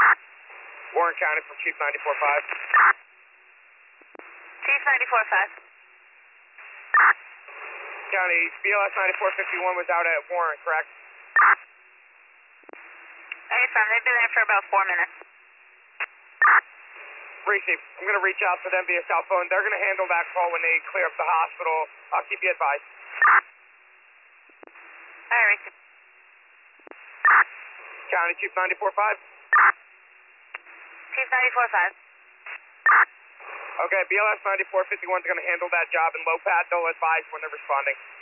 Warren County from Chief 94.5. Chief 94.5. County, BLS 9451 was out at Warren, correct? Hey, Sam, they've been there for about 4 minutes. Receive. I'm going to reach out to them via cell phone. They're going to handle that call when they clear up the hospital. I'll keep you advised. All right, receive. County Chief 94.5. Chief 94.5. Okay, BLS 9451 is going to handle that job in low pad. They'll advise when they're responding.